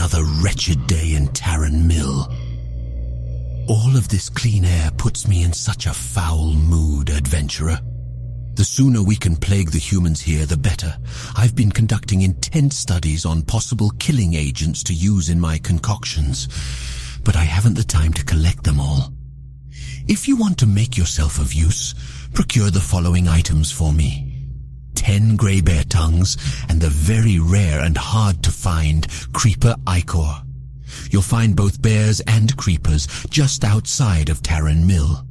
another wretched day in Tarren Mill. All of this clean air puts me in such a foul mood, adventurer. The sooner we can plague the humans here, the better. I've been conducting intense studies on possible killing agents to use in my concoctions, but I haven't the time to collect them all. If you want to make yourself of use, procure the following items for me. 10 grey bear tongues and the very rare and hard to find creeper ichor. You'll find both bears and creepers just outside of Tarren Mill.